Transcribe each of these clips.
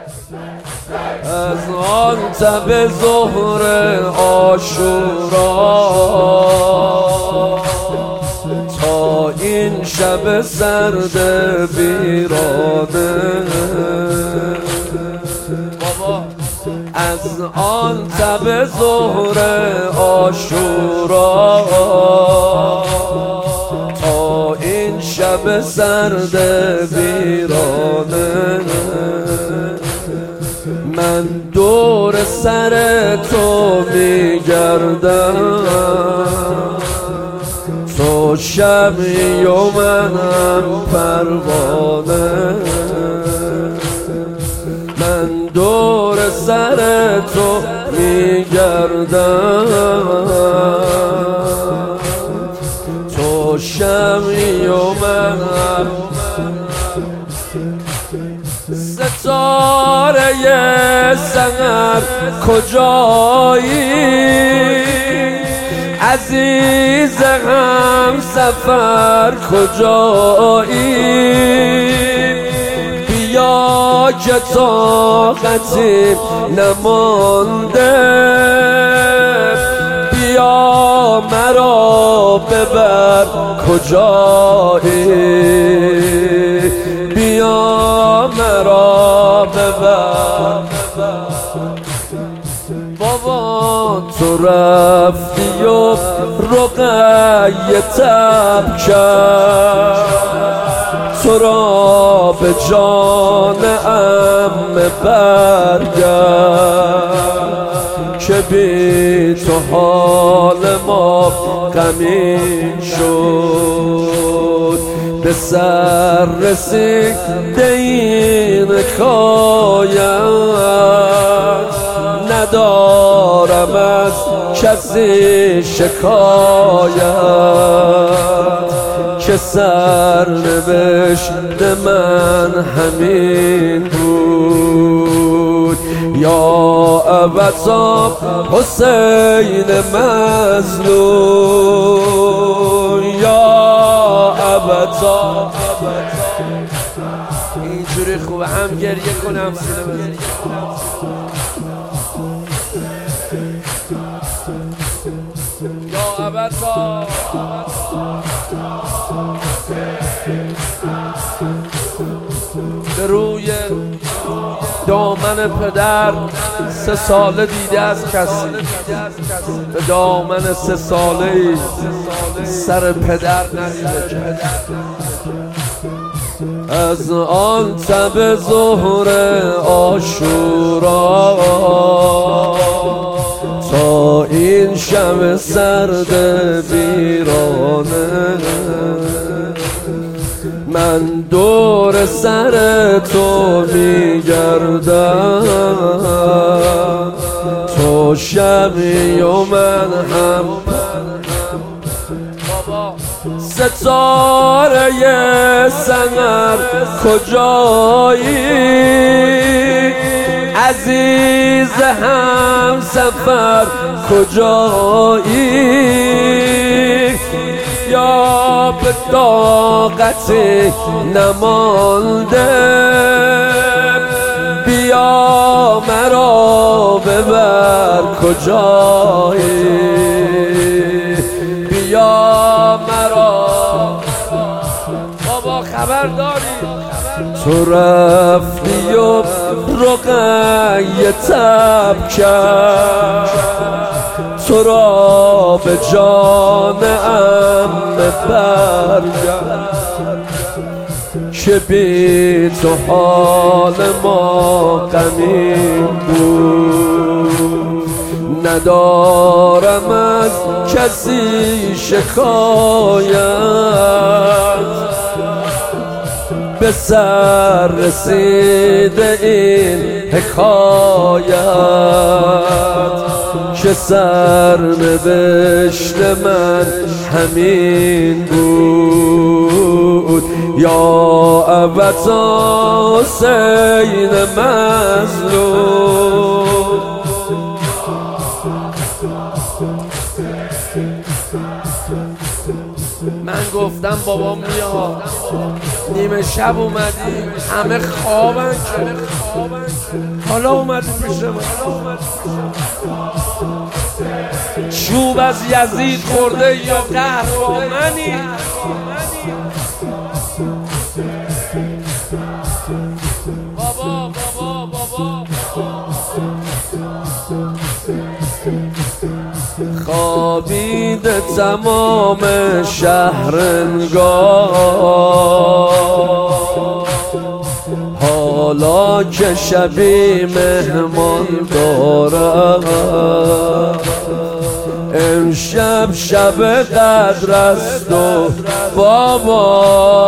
از آن تب ظهر عاشورا تا این شب سرد ویرانه، از آن تب ظهر عاشورا تا این شب سرد ویرانه، من دور سر تو میگردم، تو شمعی و منم پروانه، من دور سر تو میگردم، تو شمعی و منم. ستاره سحر کجایی، عزیز هم سفر کجایی، بیا که طاقتی نمانده، بیا مرا ببر کجایی، بیا مرا ببر. بابا تو رفتی و رقیه تب کرد، تو را به جان عمه برگرد که بی تو حال ما غمین شد، به سر رسیده این حکایت، ندارم از کسی شکایت که سرنوشت من همین بود. یا ابتا حسین مظلوم، یا ابتا. اینجوری خوبه هم گریه کنم سینه بزنم. یا ابتا به روی دامن پدر 3 ساله دیده از کسی، به دامن 3 ساله‌ای سر پدر ندیده. از آن تب ظهر عاشورا تا این شب سرد ویرانه، من دور سر تو میگردم، تو شمعی و من هم. ستاره سحر کجایی، عزیز هم سفر کجایی، یا به طاقتی نمانده، بیا مرا ببر کجایی، بیا مرا. بابا خبر داری تو رفتی و رقیه تب کرد، تو را به جان عمه برگرد که بی تو حال ما غمین بود، ندارم از کسی شکایت به سر رسیده این حکایت که سرنوشت من همین بود. یا ابتا حسین مظلوم، من گفتم گفتم بابا میاد، نیمه شب اومدی همه خوابن که حالا اومدی پیش من. چوب از یزید خورده یا قهرمانی؟ بابا خوابیده تمام شهر انگار، حالا که شبی مهمان دارم. امشب شب قدر است و بابا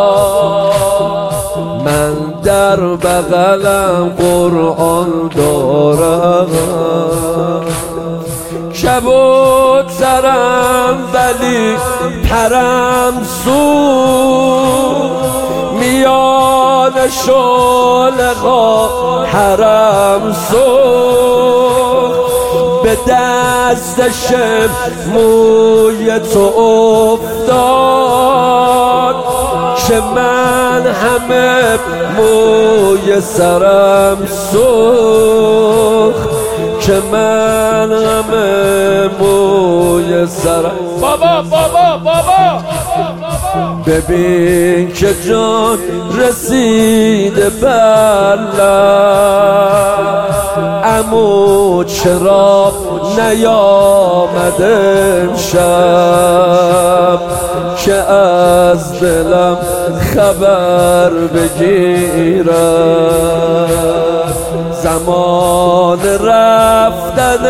من در بغلم قرآن دارم. کبوترم ولی پرم سو، میان شلقا حرم سو، به دستشم موی تو افتاد که من همه موی سرم سوخت، که من همه موی سرم. بابا ببین که جان رسیده بلم، عمو چرا نیامد امشب که از دلم خبر بگیرم. زمان رفتن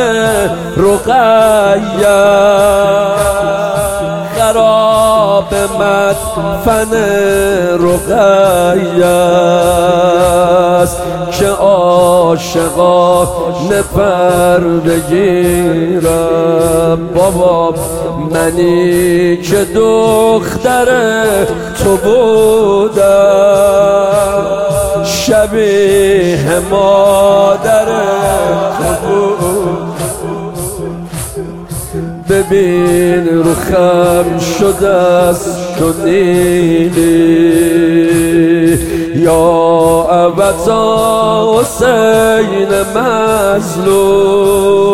رقیه خراب مدفن رقیه است که عاشقانه پر بگیرم. بابا منی که دختر تو بودم، شبیه مادر تو بود. ببین رخم شده است تو نیلی، یا ابدا حسین مظلوم،